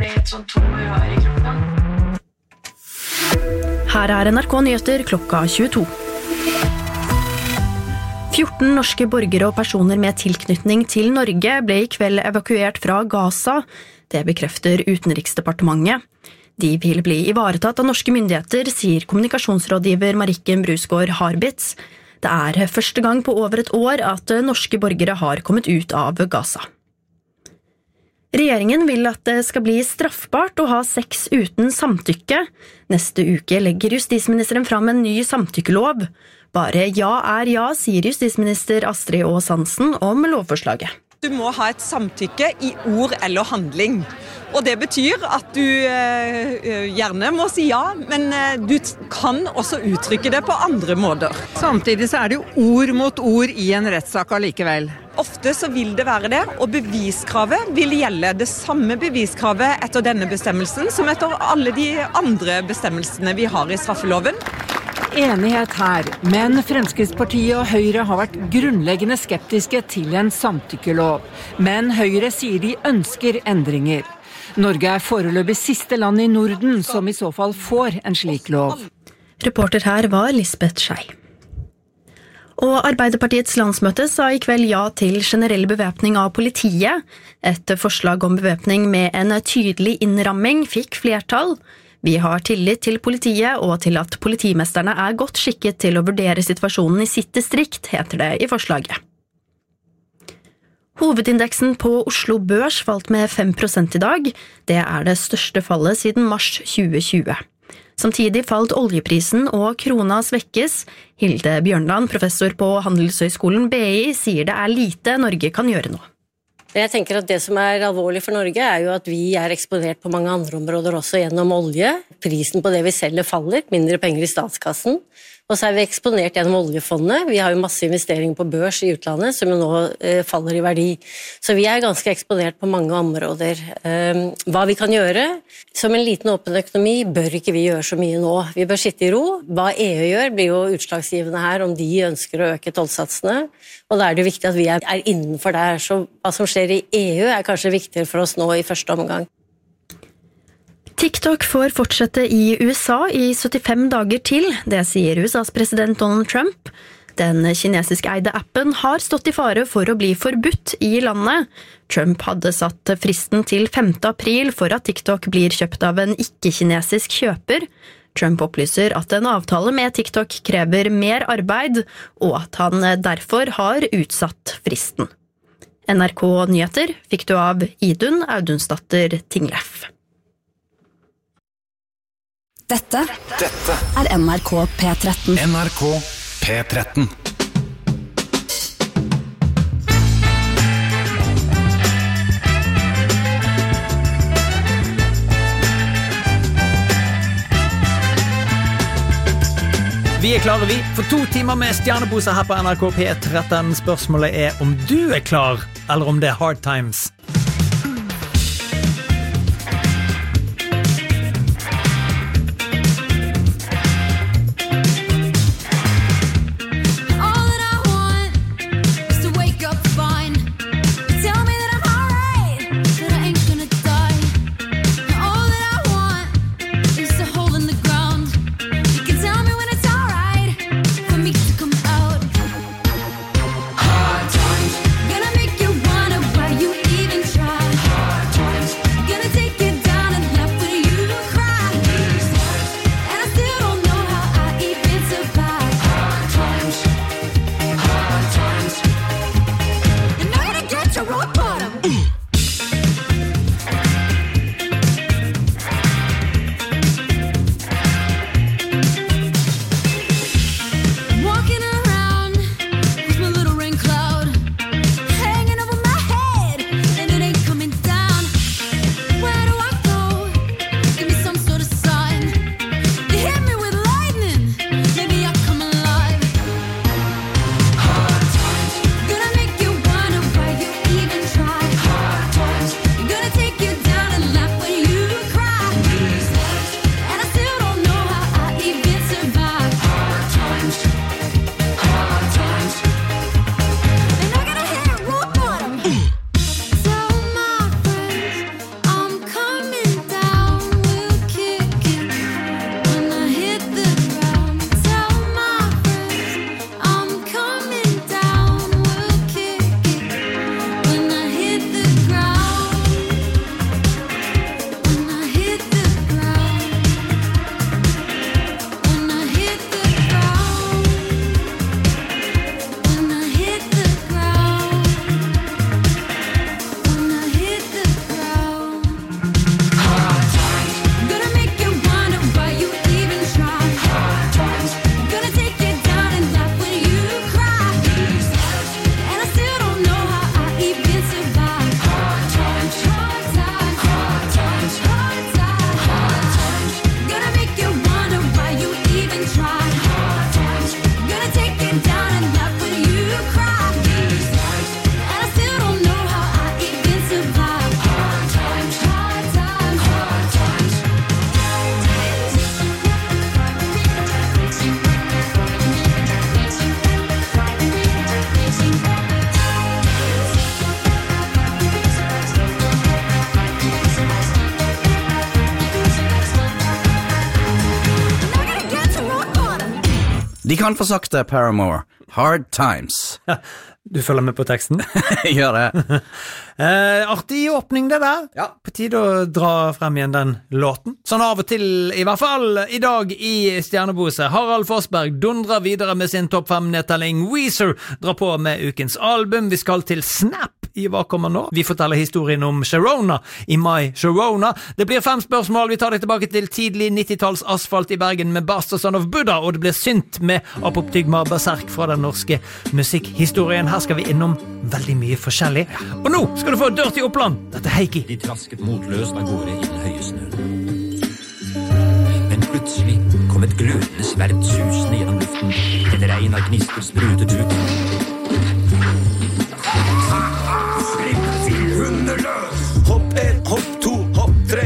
litt sånn tom å gjøre I kroppen. Her NRK Nyheter klokka 22. 14 norske borgere og personer med tilknytning til Norge ble I kveld evakuert fra Gaza. Det bekrefter Utenriksdepartementet. De vil bli ivaretatt av norske myndigheter, sier kommunikasjonsrådgiver Marikken Brusgaard Harbitz. Det første gang på over et år at norske borgere har kommet ut av Gaza. Regjeringen vil at det skal bli straffbart å ha sex uten samtykke. Neste uke legger justisministeren fram en ny samtykkelov. Bare ja ja, sier justisminister Astrid Aas Hansen om lovforslaget. Du må ha et samtykke I ord eller handling. Og det betyr at du gjerne må si ja, men du kan også uttrykke det på andre måter. Samtidig så det jo ord mot ord I en rettssak allikevel. Ofte så vil det være det, og beviskravet vil gjelde det samme beviskravet etter denne bestemmelsen som etter alle de andre bestemmelsene vi har I straffeloven. Enighet her, men Fremskrittspartiet og Høyre har vært grunnleggende skeptiske til en samtykkelov. Men Høyre sier de ønsker endringer. Norge foreløpig siste land I Norden som I så fall får en slik lov. Reporter her var Lisbeth Schei. Og Arbeiderpartiets landsmøte sa I kveld ja til generell bevæpning av politiet. Et forslag om bevæpning med en tydelig innramming fikk flertall. Vi har tillit til politiet og til at politimesterne godt skikket til å vurdere situasjonen I sitt distrikt, heter det I forslaget. Hovedindeksen på Oslo Børs falt med 5% I dag. Det det største fallet siden mars 2020. Samtidig falt oljeprisen og krona svekkes. Hilde Bjørnland, professor på Handelshøyskolen BI, sier det lite Norge kan gjøre nå. Jeg tenker at det som alvorlig for Norge jo at vi eksponert på mange andre områder også gjennom olje. Prisen på det vi selger faller, mindre penger I statskassen. Og så vi eksponert gjennom oljefondet. Vi har jo masse investeringer på børs I utlandet som jo nå faller I verdi. Så vi ganske eksponert på mange områder. Hva vi kan gjøre? Som en liten åpen økonomi bør ikke vi gjøre så mye nå. Vi bør sitte I ro. Hva EU gjør blir jo utslagsgivende her om de ønsker å øke tollsatsene. Og da det viktig at vi innenfor der. Så hva som skjer I EU kanskje viktigere for oss nå I første omgang. TikTok får fortsette I USA I 75 dager til, det sier USAs president Donald Trump. Den kinesisk eide appen har stått I fare for å bli forbudt I landet. Trump hadde satt fristen til 5. april for at TikTok blir kjøpt av en ikke-kinesisk kjøper. Trump opplyser at en avtale med TikTok krever mer arbeid, og at han derfor har utsatt fristen. NRK Nyheter fikk du av Idun Audunsdatter Tinglef. Dette NRK P13. NRK P13. Vi klare, vi. For 2 timer med stjerneposer her på NRK P13. Spørsmålet om du klar, eller om det hard times. Gonna make you wanna, why you even De kan få sagt det, Paramore. Hard Times. Du følger med på teksten? Gjør det. Artig åpning det der. Ja. På tide å dra frem igjen den låten. Sånn av og til, i hvert fall i dag i Stjernebose. Harald Forsberg dundrer videre med sin topp 5-nedtelling. Weezer drar på med ukens album. Vi skal til Snap i Hva kommer nå? Vi forteller historien om Sharona i My Sharona. Det blir 5 spørsmål. Vi tar deg tilbake til tidlig 90-talls asfalt i Bergen med Bastard Son of Buddha, og det blir synt med Apoptygma Berserk fra den norske musikkhistorien. Her skal vi innom veldig mye forskjellig. Og nå skal du få Dirty Oppland. Dette Heikki. De trasket motløst av gårde i den høye snøen. Men plutselig kom et glødende sverd susende gjennom luften. Et regn av gnister sprutet ut. Hopp 1, hopp 2, hopp 3.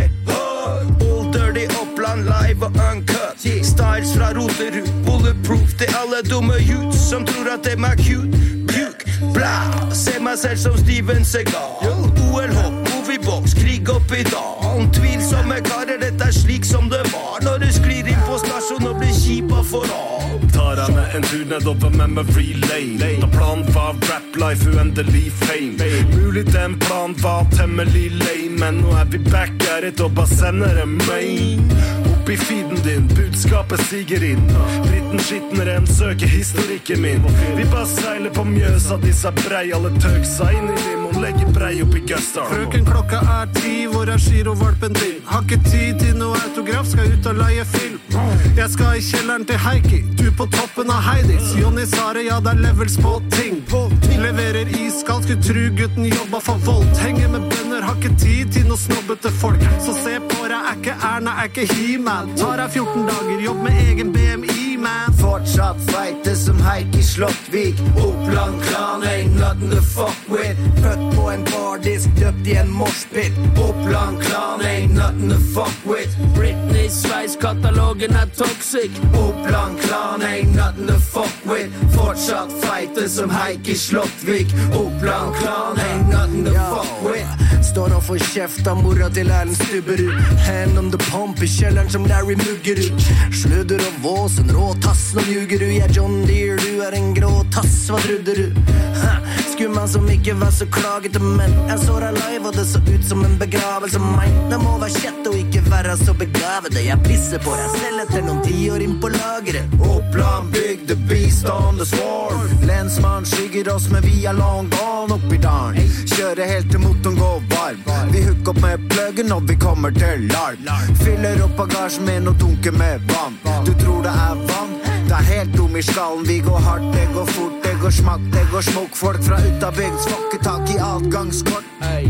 All Dirty Oppland live og uncut. Styles fra Roterud, bulletproof til alle dumme youths som tror at de er cute. Bla, se meg selv som Steven Seagal. OL-hopp, moviebox, krig opp i dalen. Tvilsomme karer, dette er slik som det var når du sklir inn på stasjon og blir kjipa for alt. Tar jeg med en tur nedover Memory Lane. Da planen var rap life, uendelig fame. Mulig den planen var temmelig lame, men nå er vi back at it og bare sender en main. Opp i feeden din, budskapet stiger inn. Dritten skitner en søker historikken min. Vi bare seiler på Mjøsa, disse brei alle tøgsa inn i limon, legger brei opp i Gustar. Frøken, klokka er 10, hvor er girovalpen din? Har ikke tid til noe autograf, skal ut og leie film. Jeg skal i kjelleren til Heikki, du på toppen av Heidis. Jonny Sare, ja det er levels på ting. Leverer iskald, skulle tru gutten jobba for Volt. Henger med bønner, har ikke tid til noe snobbete folk. Så se på deg, er ikke Erna, er ikke He-Man. Tar deg 14 dager, jobb med egen BMI, man. Fortsatt feite som Heikki Slottvik. Oppland klan ain't nothing to fuck with. Født på en bardisk, døpt i en morspit. Oppland klan ain't nothing to fuck with. Britney Sveis, katalogen er toxic. Oppland klan ain't nothing to fuck with. Fortsatt feite som Heikki Slottvik. Oppland klan ain't nothing to fuck with. Står og får kjeft av mora til Erlend Stubberud. Hand on the pump i kjelleren som Larry Muggerud. Sludder og vås, en rå tass, nå ljuger du. Jeg er John Deere, du er en grå tass, hva trodde du? Skumman som ikke var så klagete, men jeg så deg live og det så ut som en begravelse. Meg, det må være kjett og ikke være så begavede. Jeg pisser på deg selv etter noen 10 år inn på lageret. Oppland bygg, the beast on the swarm. Lensmann skygger oss, men vi er long gone opp i dagen. Kjører helt til motoren går varm. Vi hooker opp med pluggen når vi kommer til larm. Fyller opp bagasjen min og dunker med vann. Du tror det er vann? Det er helt dum i skallen. Vi går hardt, det går fort, det går smakk, det går smokk. Folk fra utabygd får ikke tak i adgangskort.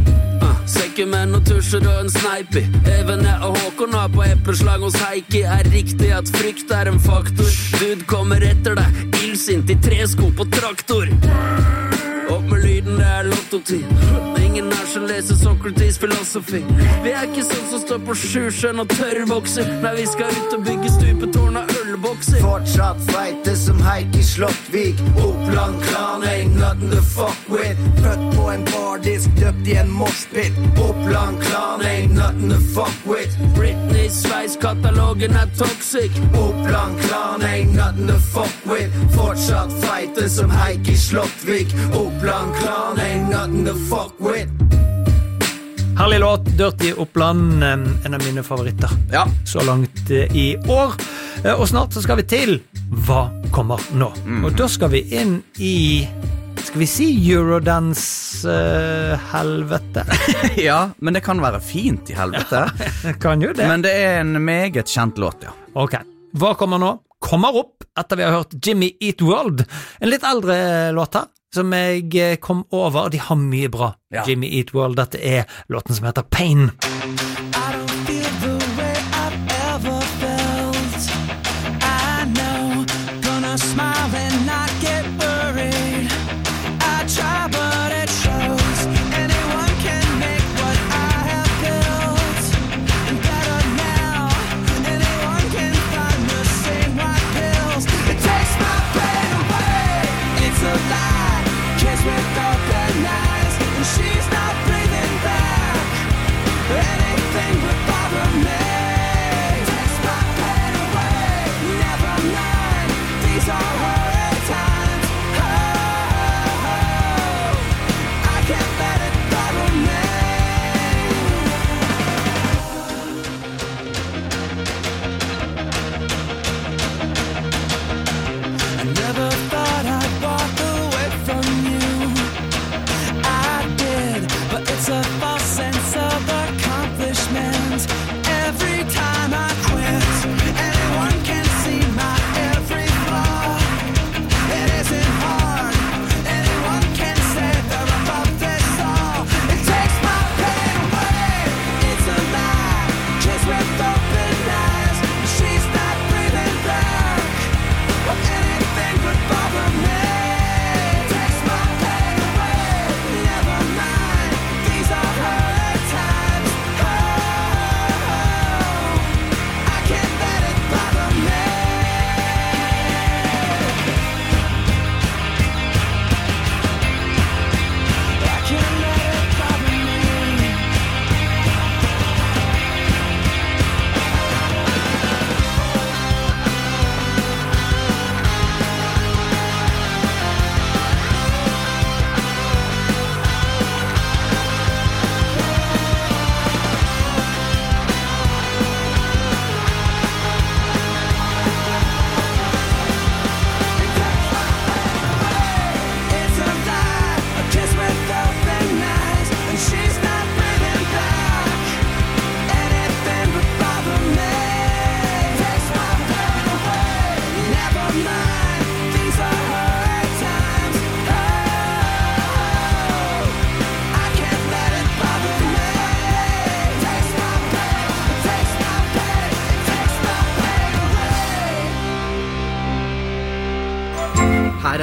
Sekkemenn og tusjer og en sneipi. Evene og Håkon har på epleslag hos Heikki. Er riktig at frykt er en faktor. Dude kommer etter deg, ildsint i 3 sko på traktor. Opp med lyden, det er lottotid. Ingen er som leser Socrates filosofi. Vi er ikke sånn som står på sjusjøen og tørrbokser. Nei, vi skal ut og bygge stupetårn av ølbokser. Fortsatt feite som Heikki Slottvik. Oppland klan ain't nothing to fuck with. Født på en bardisk, døpt i en morspit. Oppland klan ain't nothing to fuck with. Britney Sveis, katalogen er toxic. Oppland klan ain't nothing to fuck with. Fortsatt feite som Heikki Slottvik. Oppland klan ain't nothing to fuck with. Herlig låt, Dirty Oppland, en av mine favoritter. Ja. Så langt i år. Og snart så skal vi til Hva kommer nå? Og da skal vi inn i, skal vi si Eurodance helvete? Ja, men det kan være fint i helvete. Kan jo det. Men det er en meget kjent låt, ja. Ok, hva kommer nå? Kommer opp etter vi har hørt Jimmy Eat World, en litt eldre låt her, som jeg kom over, og de har mye bra. Ja. Jimmy Eat World, dette er låten som heter Pain. She's not breathing back.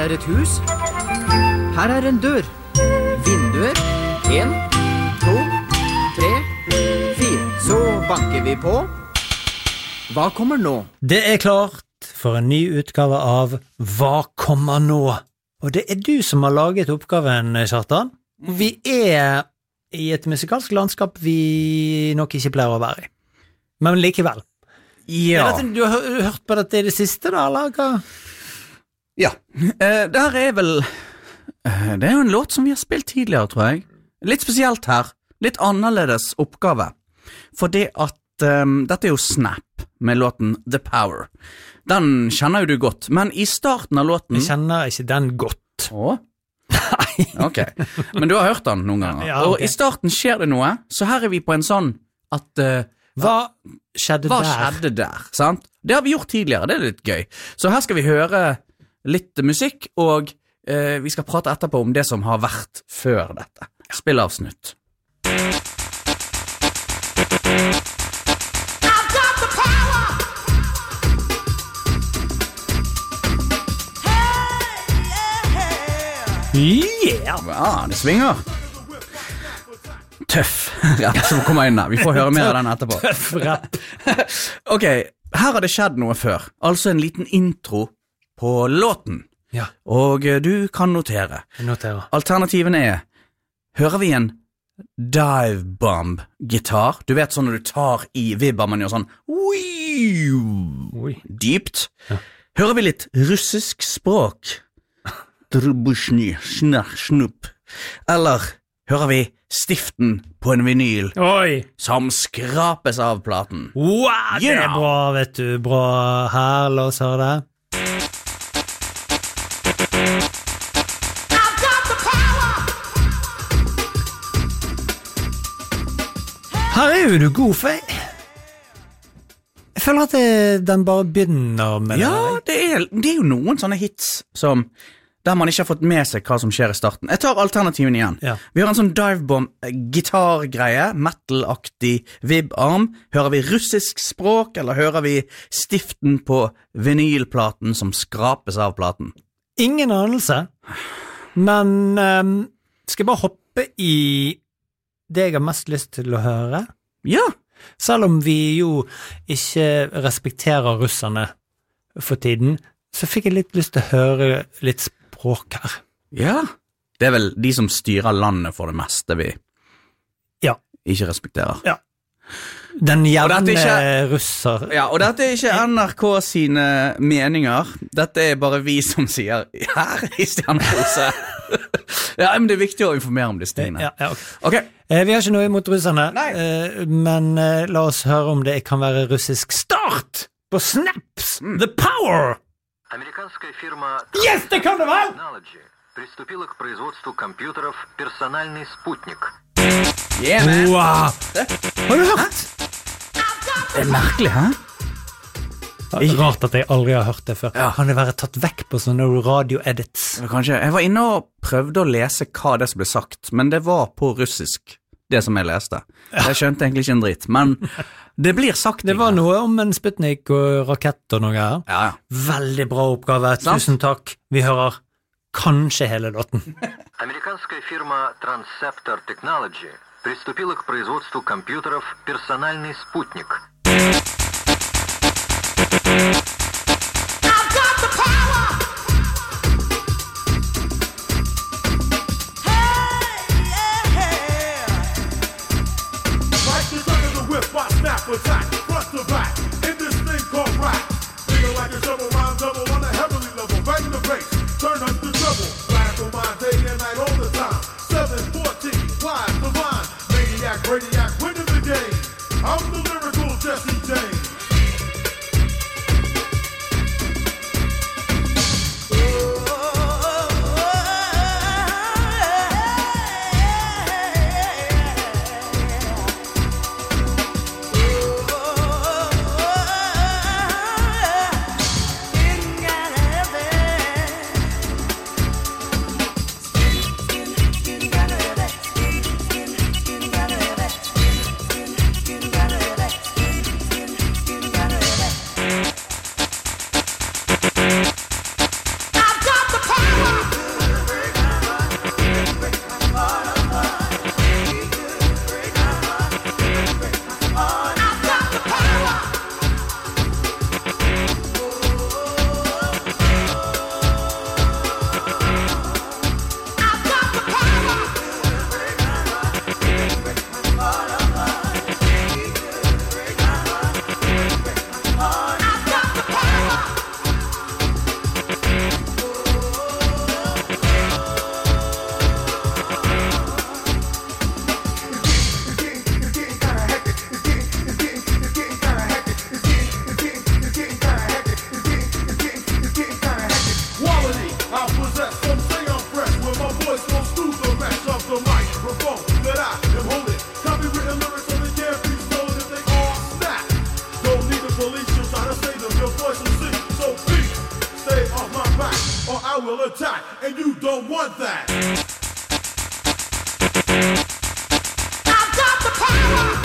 er et hus. Her er en dør. Vinduer. 1, 2, 3, 4. Så banker vi på. Hva kommer nå? Det er klart for en ny utgave av Hva kommer nå? Og det er du som har laget oppgaven, Kjartan. Vi er i et musikalsk landskap vi nok ikke pleier å være i. Men likevel. Ja. Du har hørt på dette i det siste, da, eller hva? Ja. Det her er vel... Det er jo en låt som vi har spilt tidligere, tror jeg. Litt spesielt her. Litt annerledes oppgave. For det at dette er jo Snap med låten The Power. Den kjenner jo du godt, men i starten av låten... Jeg kjenner ikke den godt. Åh? Nei. Ok, men du har hørt den noen ganger. Ja, okay. Og i starten skjer det noe, så her er vi på en sånn at... Hva skjedde der? Sant? Det har vi gjort tidligere, det er litt gøy. Så her skal vi høre litt musikk, og vi skal prate etterpå om det som har vært før dette. Spillavsnutt. Yeah! Ja, det svinger. Tøff rap som kommer inn der. Vi får høre mer av den etterpå. Tøff rap. Ok, her har det skjedd noe før. Altså en liten intro på låten. Ja. Og du kan notere. Jeg noterer. Alternativene er, hører vi en dive bomb gitar? Du vet sånn når du tar i vibber, man gjør sånn dypt. Ja. Hører vi litt russisk språk? Drubusjny, snupp. Eller hører vi stiften på en vinyl som skrapes av platen? Wow, det er bra, vet du. Bra her, la oss høre det. Her er jo du god, for jeg føler at den bare begynner med det. Ja, det er jo noen sånne hits som... Der man ikke har fått med seg hva som skjer i starten. Jeg tar alternativen igjen. Ja. Vi har en sånn divebomb-gitargreie, metal-aktig vib-arm. Hører vi russisk språk, eller hører vi stiften på vinylplaten som skrapes av platen? Ingen anelse, men skal jeg bare hoppe i det jeg har mest lyst til å høre? Ja. Selv om vi jo ikke respekterer russerne for tiden, så fikk jeg litt lyst til å høre litt språk her. Ja, det er vel de som styrer landet for det meste vi ikke respekterer. Ja. Den jevne russer. Ja, og dette er ikke NRK sine meninger. Dette er bare vi som sier her i Stjernepose. Ja, men det er viktig å informere om disse tingene. Ja, okay. Vi har ikke noe imot russerne, men la oss høre om det kan være russisk start på Snaps The Power! Американская фирма Technology приступила к производству компьютеров «Персональный спутник». Wow! Har du hørt? Det er merkelig, hæ? Det er rart at jeg aldri har hørt det før. Ja. Kan det være tatt vekk på sånne radio-edits? Kanskje. Jeg var inne og prøvde å lese hva det som ble sagt, men det var på russisk, det som jeg leste. Jeg skjønte egentlig ikke en dritt, men det blir sagt. Det var noe om en Sputnik og rakett og noe her. Ja. Veldig bra oppgave. Tusen takk. Vi hører kanskje hele låten. Американская фирма Transceptor Technology приступила к производству компьютеров «Персональный спутник». Attack, front to back, in this thing called rap. Feeling like a double rhyme double on a heavenly level. Bang the bass, turn up the treble. Radical mind day and night all the time. 714, live, divine. Maniac, radiac, winning the game. I'm the lyrical Jesse James. will attack, and you don't want that. I've got the power.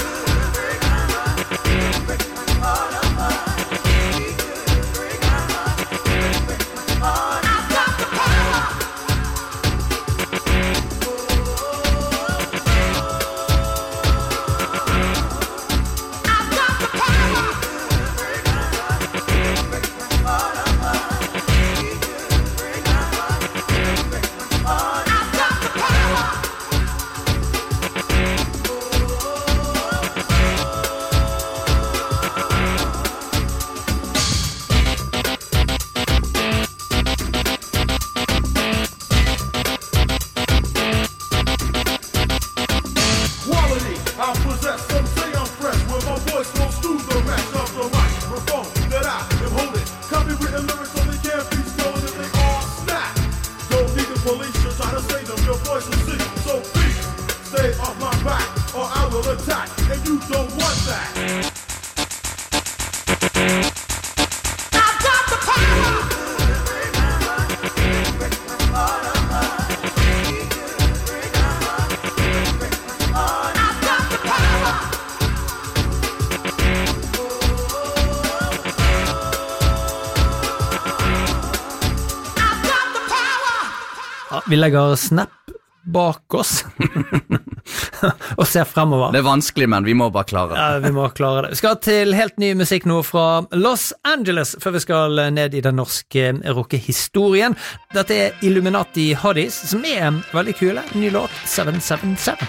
Vi legger Snap bak oss og ser fremover. Det vanskelig, men vi må bare klare det. Ja, vi må klare det. Vi skal til helt ny musikk nå fra Los Angeles, før vi skal ned i den norske rockehistorien. Dette Illuminati Hotties, som veldig kule. Ny låt, 777.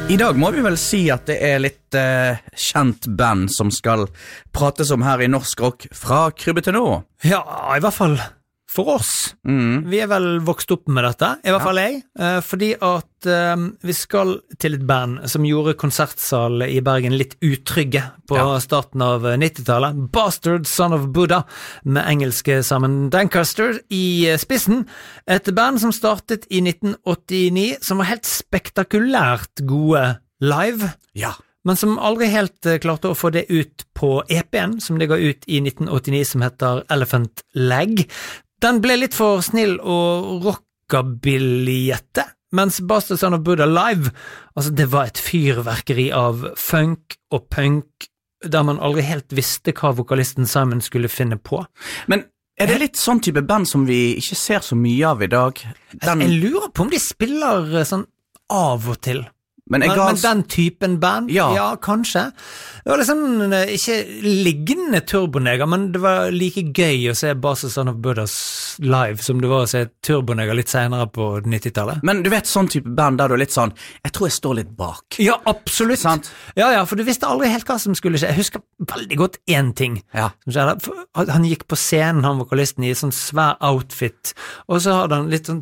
I dag må vi vel si at det litt kjent band som skal prates om her I Norsk Rock fra krybbe til nå. Ja, I hvert fall for oss. Vi vel vokst opp med dette, I hvert fall jeg, fordi at vi skal til et band som gjorde konsertsal I Bergen litt utrygge på starten av 90-tallet. Bastard Son of Buddha, med engelske Simon Lancaster I spissen. Et band som startet I 1989, som var helt spektakulært gode live. Ja. Men som aldri helt klarte å få det ut på EP-en, som det ga ut I 1989, som heter Elephant Leg. Den ble litt for snill og rockabillyette, mens Bastard Son of Buddha live, altså det var et fyrverkeri av funk og punk, der man aldri helt visste hva vokalisten Simon skulle finne på. Men det litt sånn type band som vi ikke ser så mye av I dag? Jeg lurer på om de spiller sånn av og til. Men den typen band? Ja, kanskje. Det var liksom ikke liggende Turboneger, men det var like gøy å se Bastard Son of Buddha live som det var å se Turboneger litt senere på 90-tallet. Men du vet sånn type band der du litt sånn, jeg tror jeg står litt bak. Ja, absolutt. Sant? Ja, for du visste aldri helt hva som skulle skje. Jeg husker veldig godt en ting som skjedde. Han gikk på scenen, han vokalisten, I sånn svær outfit, og så hadde han litt sånn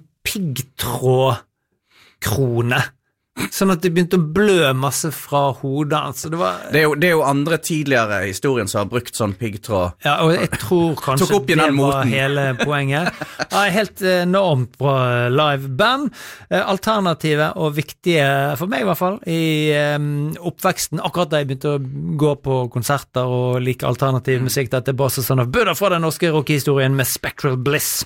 piggtrådkrone. Sånn at det begynte å blø masse fra hodet hans. Det er jo andre tidligere I historien som har brukt sånn piggtråd. Ja, og jeg tror kanskje det var hele poenget. Ja, helt enormt bra live band. Alternativet og viktige, for meg I hvert fall, I oppveksten, akkurat da jeg begynte å gå på konserter og like alternativ musikk, dette Bastard Son of Buddha fra den norske rockehistorien med Spectral Bliss.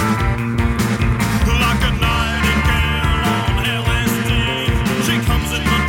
She comes in my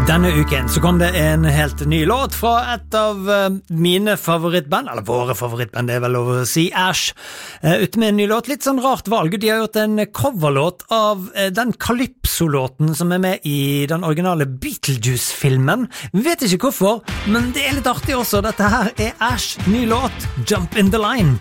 Denne uken så kom det en helt ny låt fra et av mine favorittband, eller våre favorittband, det vel lov å si, Ash, ute med en ny låt, litt sånn rart valg. De har gjort en coverlåt av den Calypso-låten som med I den originale Beetlejuice-filmen. Vet ikke hvorfor, men det litt artig også. Dette her Ash, ny låt, Jump in the Line.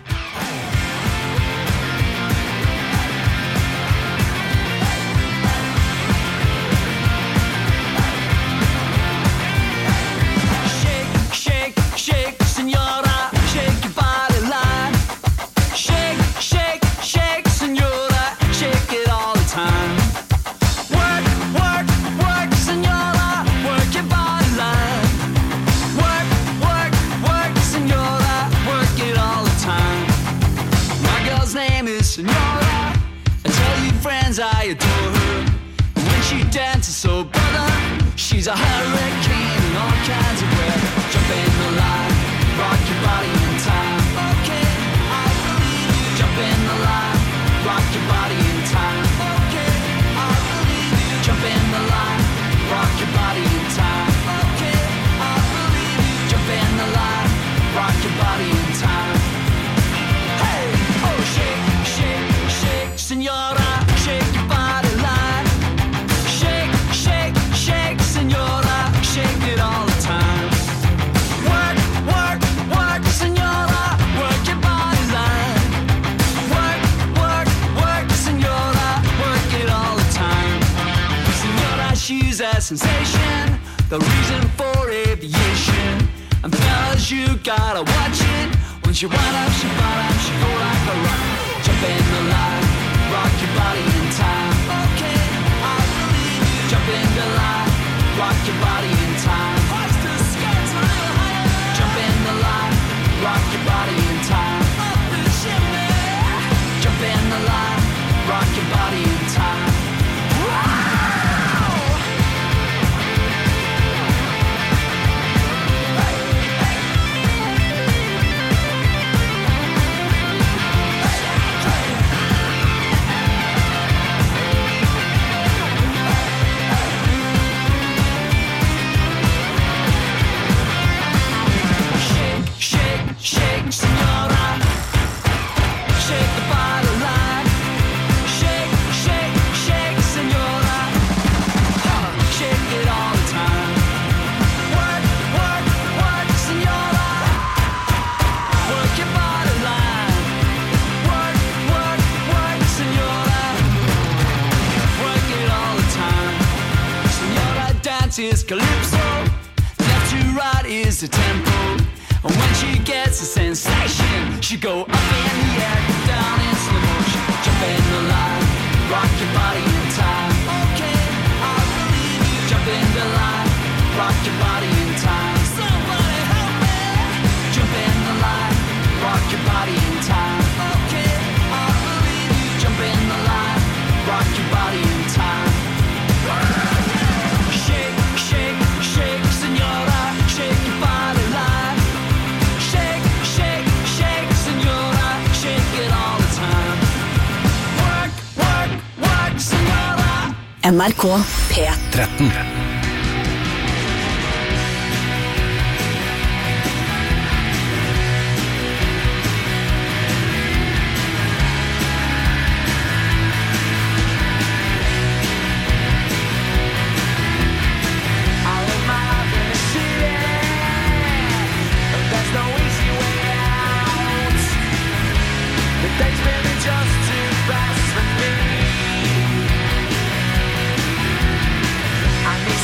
I adore her. When she dances so brother, she's a hurricane in all kinds of weather. Jump in the line, rock your body in time. Okay, I believe you. Jump in the line, rock your body in time. Okay, I believe you. Jump in the line, rock your body in time. Okay, I believe you. Jump in the line, rock your body in time. Hey, oh shake, shake, shake, senora. Shake your body line. Shake, shake, shake, senora. Shake it all the time. Work, work, work, senora. Work your body line. Work, work, work, senora. Work it all the time. Senora, she's a sensation, the reason for aviation. And fellas, you gotta watch it. When she wind up, she bought up, she go like a rock. Jump in the line. Rock your body in time. Okay, I believe you. Jump in the line. Rock your body in time. Hoist the skirts a little higher. Jump in the line. Rock your body in time. Up the chimney. Jump in the line. Rock your body in time. Shake, senora. Shake the body line. Shake, shake, shake, senora. Shake it all the time. Work, work, work, senora. Work your body line. Work, work, work, senora. Work it all the time. Senora dances calypso. Left to right is the tempo. And when she gets a sensation, she go up in the air, down in slow motion. Jump in the line, rock your body in time. Okay, I believe you. Jump in the line, rock your body in time. Somebody help me. Jump in the line, rock your body in time. Okay, I believe you. Jump in the line, rock your body in time. Shake, shake, shake, senora. Shake your body line. NRK P13. I need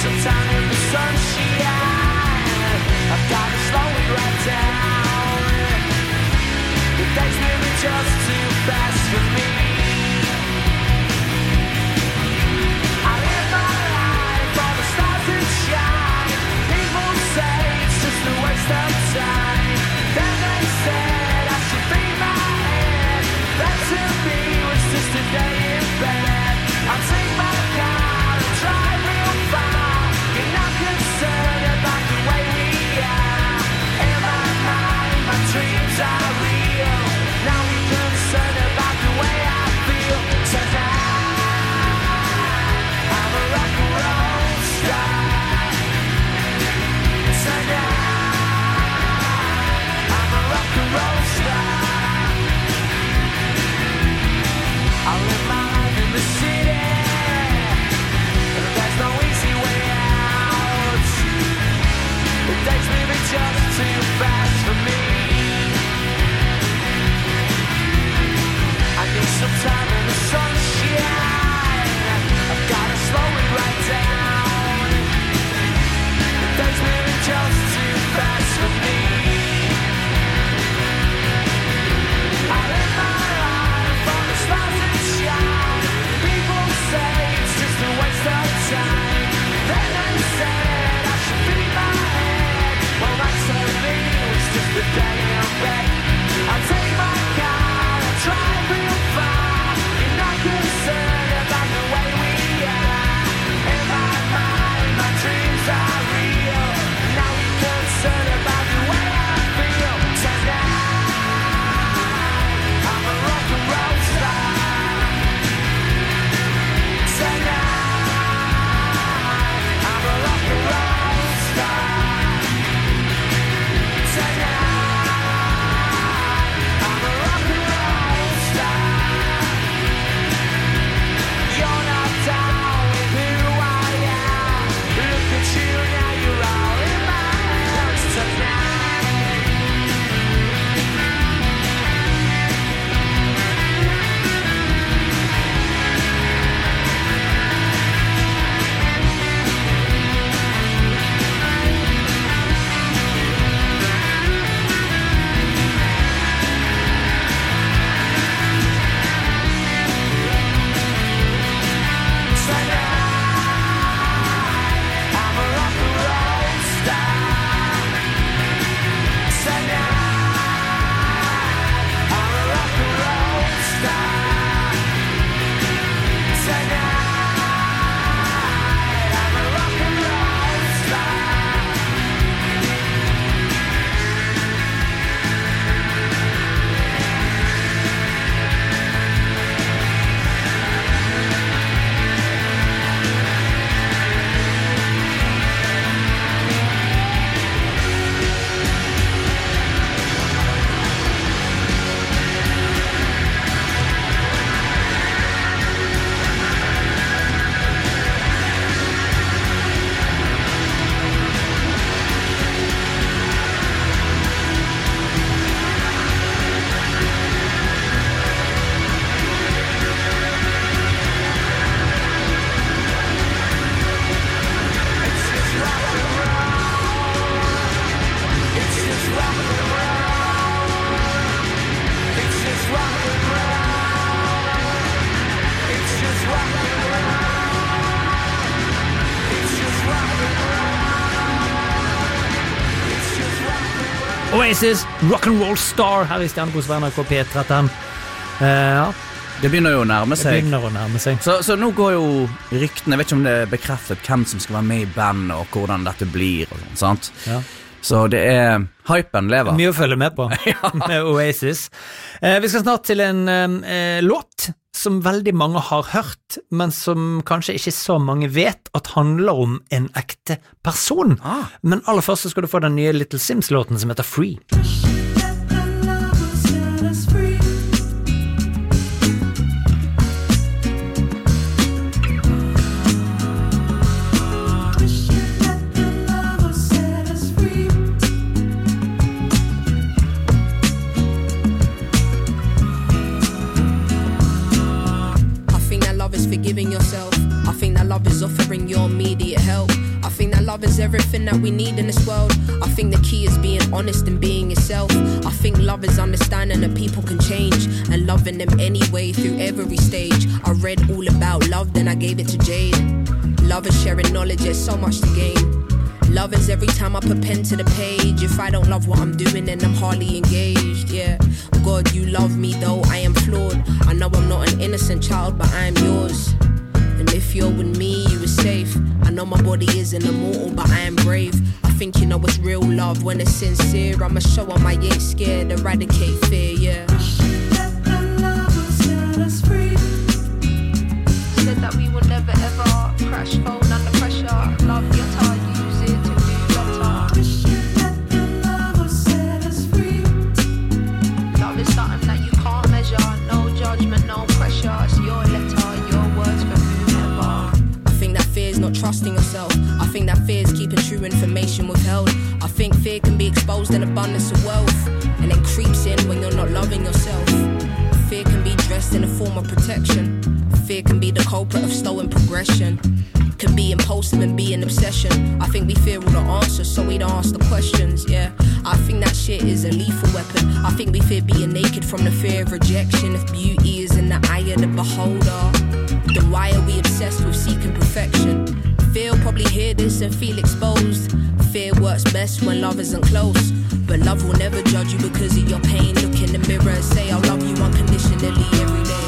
Oasis, Rock'n'Roll Star her I Stjernekos på NRK P13. Ja. Det begynner jo å nærme seg. Så nå går jo ryktene, jeg vet ikke om det bekreftet hvem som skal være med I band og hvordan dette blir og sånt, sant? Ja. Så det hypen lever. Mye å følge med på med Oasis. Vi skal snart til en låt som veldig mange har hørt, men som kanskje ikke så mange vet at handler om en ekte person. Men aller først så skal du få den nye Little Sims-låten som heter Free. Forgiving yourself. I think that love is offering your immediate help. I think that love is everything that we need in this world. I think the key is being honest and being yourself. I think love is understanding that people can change and loving them anyway through every stage. I read all about love, then I gave it to Jade. Love is sharing knowledge, there's so much to gain. Love is every time I put pen to the page. If I don't love what I'm doing, then I'm hardly engaged, yeah. God, you love me though I am flawed. I know I'm not an innocent child, but I am yours. And if you're with me, you are safe. I know my body isn't immortal, but I am brave. I think you know it's real love when it's sincere. I'ma show 'em I ain't scared, eradicate fear, yeah. Said that we will never ever crash, fall under pressure. Love your time. Not trusting yourself. I think that fear is keeping true information withheld. I think fear can be exposed in abundance of wealth, and it creeps in when you're not loving yourself. Fear can be dressed in a form of protection. Fear can be the culprit of stolen progression. Can be impulsive and be an obsession. I think we fear all the answers, so we don't ask the questions, yeah. I think that shit is a lethal weapon. I think we fear being naked from the fear of rejection. If beauty is in the eye of the beholder, then why are we obsessed with seeking perfection? Fear will probably hear this and feel exposed. Fear works best when love isn't close. But love will never judge you because of your pain. Look in the mirror and say, I'll love you unconditionally every day.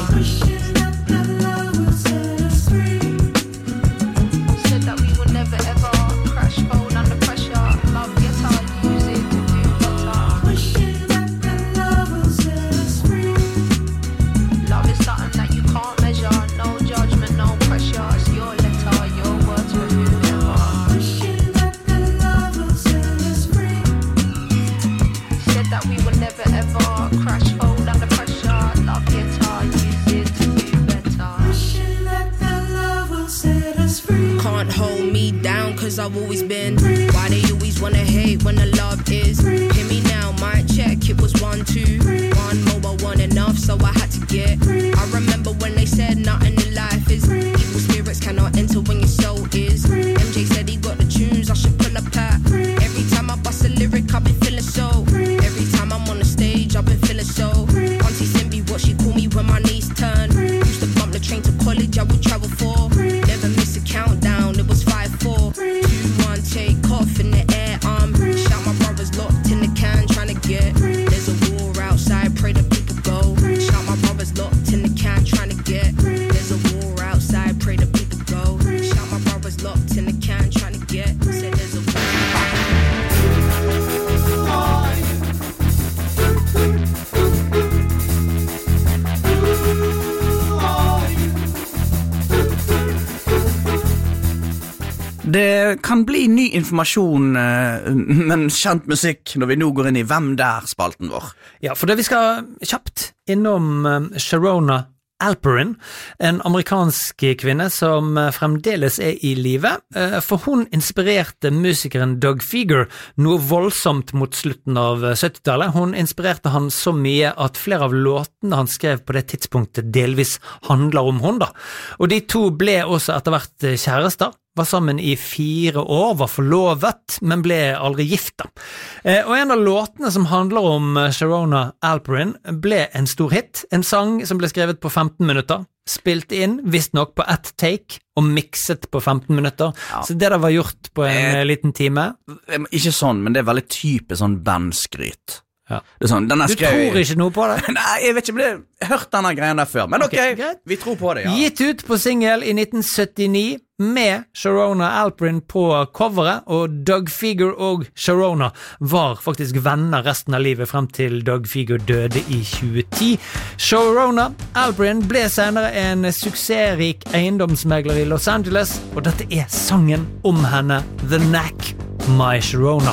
Said that we will never ever crash, fall under pressure. Love gets hard, use it to do better. Wishing that the love will set us free. Love is something that you can't measure. No judgment, no pressure. It's your letter, your words for whoever. Wishing that the love will set us free. Said that we will never ever crash, fall under pressure. Love gets hard, use it to do better. Wishing that the love will set us free. Can't hold me down cause I've always been. Why they always wanna hate when the love is? Hear me now, might check, it was 1, 2. One mobile, one enough, so I had to get. I remember when they said nothing in life is. Evil spirits cannot enter when your soul is. MJ said he got the tunes, I should pull up at. Every time I bust a lyric, I've been feeling so. Every time I'm on the stage, I've been feeling so. Auntie Simbi, what she call me when my knees turn. Used to bump the train to college, I would travel for. Never miss a countdown, it was 5, 4, 2, 1, take off in the air. Shout my brothers locked in the can, trying to get. There's a war outside, pray that people go. Shout my brothers locked in the can, trying to get. There's a war outside, pray that people go. Shout my brothers locked in the can, trying to get. Said there's a war. Det kan bli ny informasjon, men kjent musikk når vi nå går inn i Hvem der-spalten vår. Ja, for det vi skal kjapt innom Sharona Alperin, en amerikansk kvinne som fremdeles i live, for hun inspirerte musikeren Doug Fieger noe voldsomt mot slutten av 70-tallet. Hun inspirerte han så mye at flere av låtene han skrev på det tidspunktet delvis handler om hun da. Og de to ble også etter hvert kjærester, var sammen i 4 år, var forlovet, men ble aldri gifta. Og en av låtene som handler om Sharona Alperin ble en stor hit, en sang som ble skrevet på 15 minutter, spilt inn, visst nok på ett take, og mikset på 15 minutter. Så det var gjort på en liten time. Ikke sånn, men det veldig type sånn bandskryt. Ja. Det sånn, du tror ikke noe på det? Nei, jeg vet ikke, jeg har hørt denne greien der før. Men ok, vi tror på det, ja. Gitt ut på single i 1979 med Sharona Alperin på coveret, og Doug Figur og Sharona var faktisk venner resten av livet frem til Doug Figur døde i 2010. Sharona Alperin ble senere en suksessrik eiendomsmegler i Los Angeles, og dette sangen om henne, The Knack, My Sharona.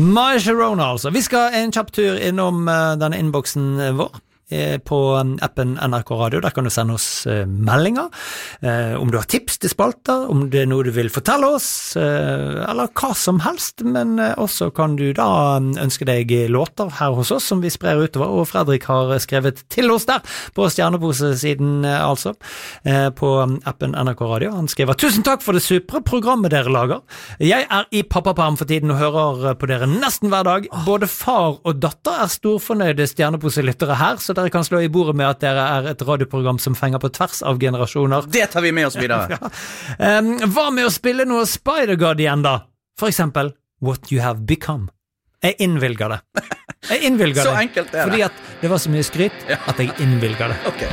My Sharona, altså. Vi skal en kjapp tur innom denne innboksen vår på appen NRK Radio. Der kan du sende oss meldinger om du har tips til spalter, om det noe du vil fortelle oss, eller hva som helst, men også kan du da ønske deg låter her hos oss som vi sprer utover, og Fredrik har skrevet til oss der på Stjernebose-siden, altså, på appen NRK Radio. Han skriver: Tusen takk for det supre programmet dere lager. Jeg i pappaperm for tiden og hører på dere nesten hver dag. Både far og datter storfornøyde Stjernebose-lyttere her, så dere kan slå i bordet med at dere et radioprogram som fenger på tvers av generasjoner. Det tar vi med oss videre. Hva med å spille noe Spider-God igjen da? For eksempel What You Have Become. Jeg innvilger det. Så enkelt det. Fordi at det var så mye skryt at jeg innvilger det. Ok.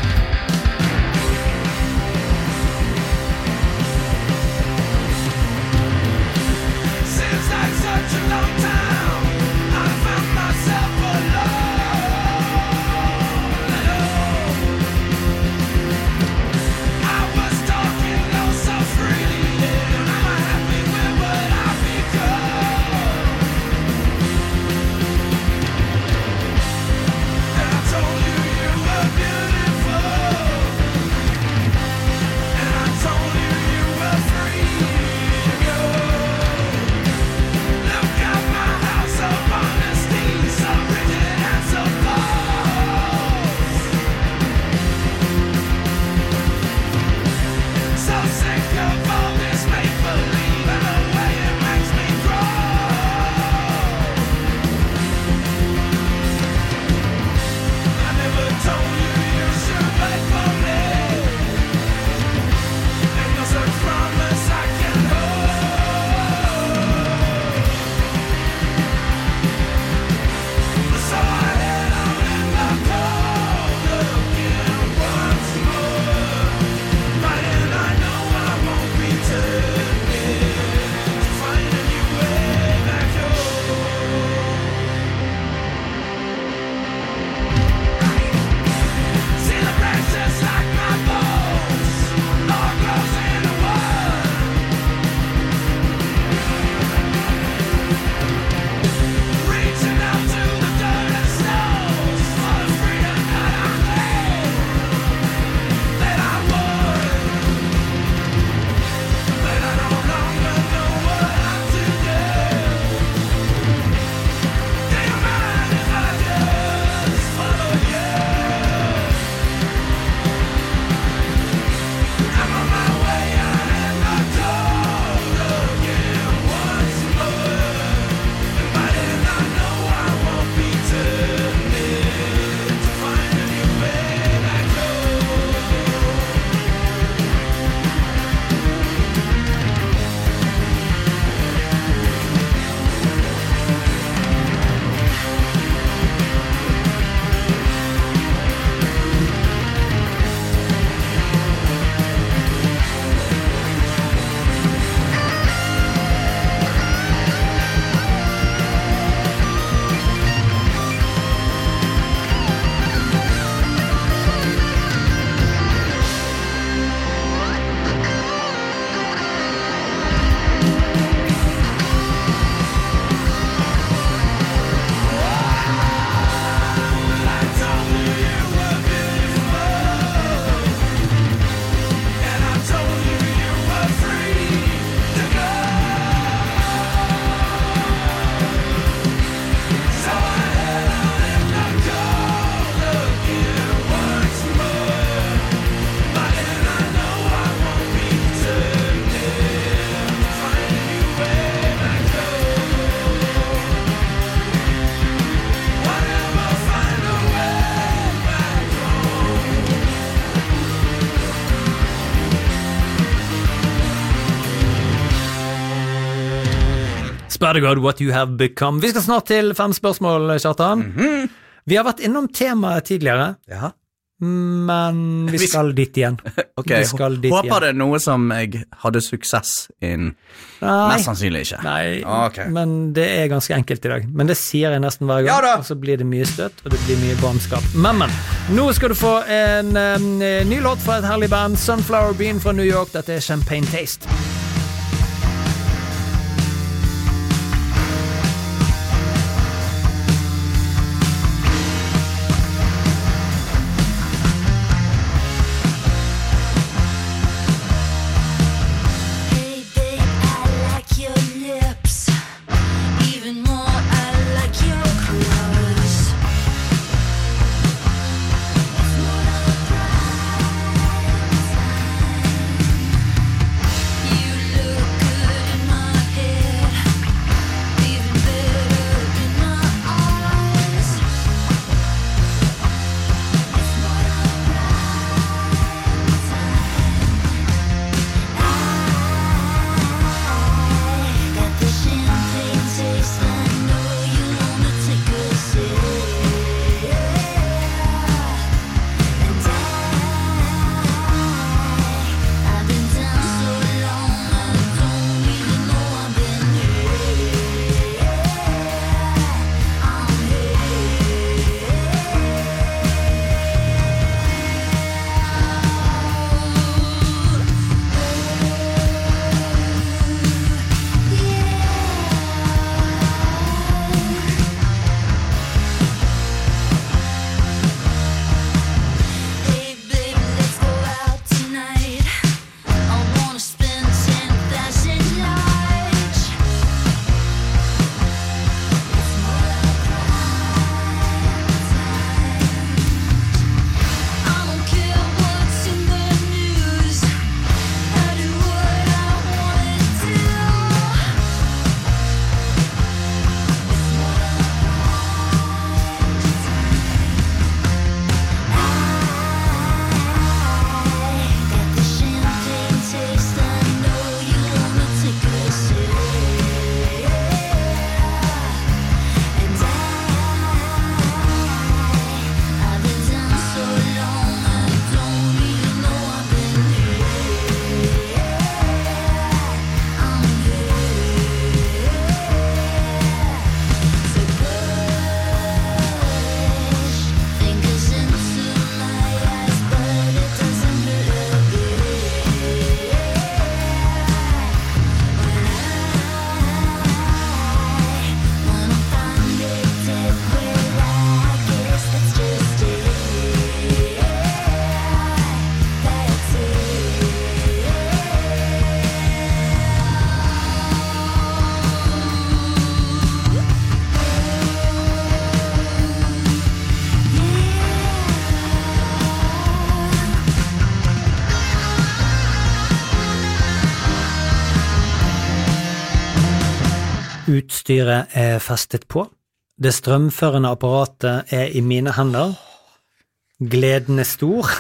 Spider-God, What You Have Become. Vi skal snart til 5 spørsmål, Kjartan. Vi har vært innom temaet tidligere. Ja. Men vi skal dit igjen. Ok, håper det er noe som jeg hadde suksess inn. Mest sannsynlig ikke. Nei, men det er ganske enkelt i dag. Men det sier jeg nesten hver gang, og så blir det mye støtt, og det blir mye bannskap. Men, nå skal du få en ny låt fra et herlig band, Sunflower Bean fra New York. Dette er Champagne Taste. Utstyret festet på. Det strømførende apparatet i mine hender. Gleden stor.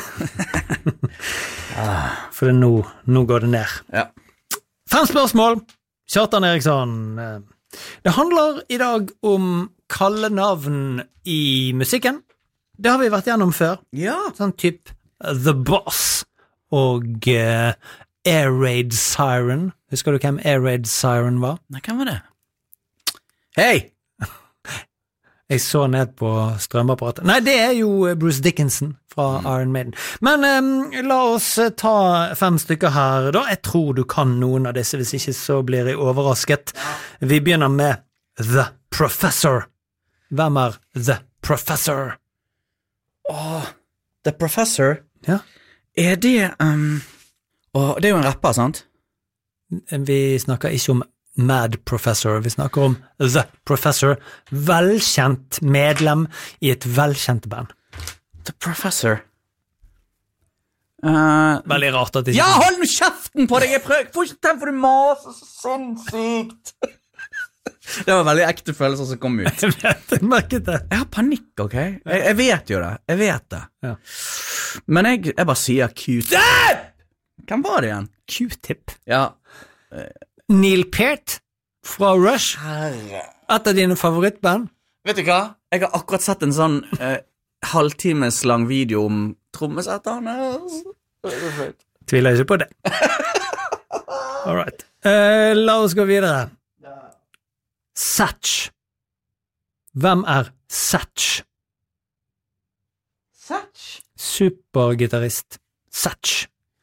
For nå går det ned. Ja. 5 spørsmål. Kjartan Eriksson. Det handler i dag om kallenavn i musikken. Det har vi vært gjennom før. Ja. Sånn typ The Boss og Air Raid Siren. Husker du hvem Air Raid Siren var? Nei, hvem var det? Hei! Jeg så ned på strømapparatet. Nei, det jo Bruce Dickinson fra Iron Maiden. Men la oss ta 5 stykker her da. Jeg tror du kan noen av disse, hvis ikke så blir jeg overrasket. Vi begynner med The Professor. Hvem The Professor? The Professor? Ja. Det det jo en rapper, sant? Vi snakker ikke om Mad Professor, vi snakker om The Professor, velkjent medlem i et velkjent band. The Professor? Veldig rart at det ikke... Ja, hold nå kjeften på deg! Jeg prøver, får ikke den for du maser så sinnssykt! Det var veldig ekte følelser som kom ut. Jeg merket det. Jeg har panikk, ok? Jeg vet jo det, jeg vet det. Ja. Men jeg bare sier Q-tip. Hvem var det igjen? Q-tip? Ja. Neil Peart fra Rush. Et av dine favorittband. Vet du hva? Jeg har akkurat sett en sånn halvtimes lang video om trommesetterne. Tviler ikke på det. Alright. La oss gå videre. Satch. Hvem Satch? Satch? Supergitarrist. Satch.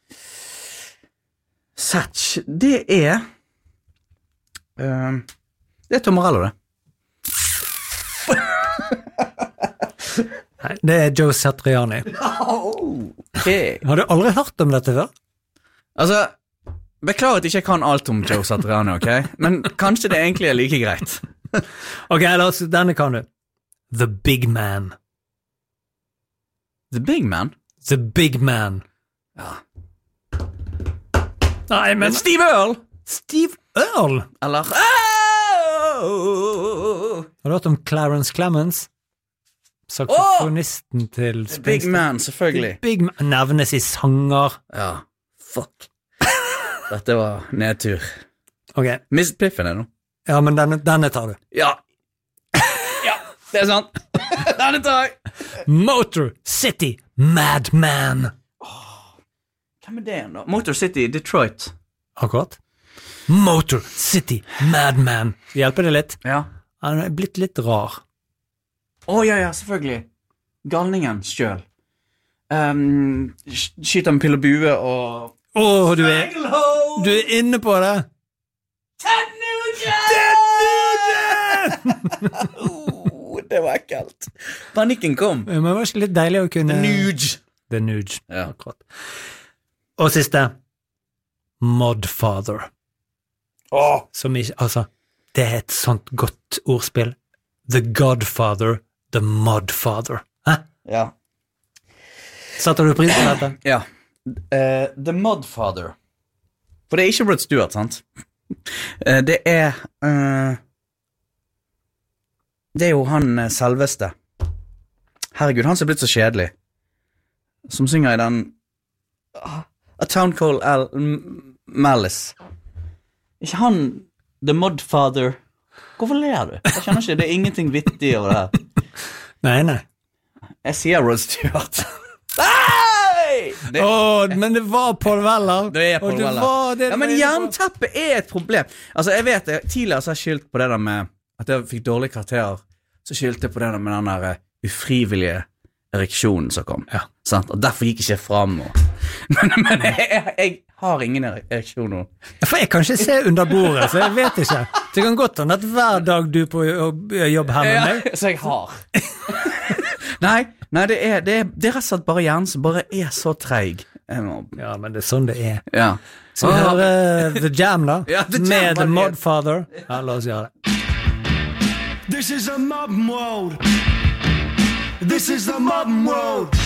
Satch, det Tom Morello, det. Nei, det Joe Satriani. Okay. Har du aldri hørt om dette før? Altså, beklager at jeg ikke kan alt om Joe Satriani, ok? Men kanskje det egentlig like greit. Ok, denne kan du. The Big Man. The Big Man? The Big Man. Ja. Nei, men... Steve Earle! Steve Earle? Eller... Har du hørt om Clarence Clemens? Saksofonisten til Springsteen. Big Man, selvfølgelig. Big Man nevnes i sanger. Ja, fuck. Dette var nedtur. Ok. Mist Piffen nå. Ja, men denne tar du. Ja. Ja, det sant. Denne tar jeg. Motor City Madman. Hvem det da? Motor City, Detroit. Akkurat. Motor City Madman. Hjelper det litt? Ja. Han blitt litt rar. Ja, selvfølgelig. Galningen selv. Skyter med pil og bue og... du er inne på det. Ted Nugent! Det var ekkelt. Panikken kom. Men det var ikke litt deilig å kunne... The Nuge. Ja. Akkurat. Og siste, Modfather. Som ikke, altså, det et sånt godt ordspill. The Godfather, The Modfather. Hæ? Ja. Setter du pris på dette? Ja. The Modfather. For det ikke Rod Stewart, sant? Det jo han selveste. Herregud, han som blitt så kjedelig. Som synger i den... A Town Called Malice. Ikke han The Modfather? Hvorfor ler du? Jeg skjønner ikke, det ingenting vittig over det her. Nei. Jeg sier Rod Stewart. Nei! Men det var Paul Weller. Det Paul Weller. Ja, men jernteppe et problem. Altså, jeg vet, tidligere så har jeg skyldt på det der med at jeg fikk dårlige karakterer. Så skyldte jeg på det der med den der ufrivillige ereksjonen som kom. Ja. Sant? Og derfor gikk jeg ikke frem. Men jeg har ingen ereksjon nå. For jeg kan ikke se under bordet, så jeg vet ikke. Det kan godt hende at hver dag du på jobb her med meg. Så jeg har. Nei, det rett og slett bare hjernen som bare så treig. Ja, men det sånn det Ja. Så vi hører The Jam da, ja, med The Modfather. Ja, la oss gjøre det. This is a modern world. This is the modern world.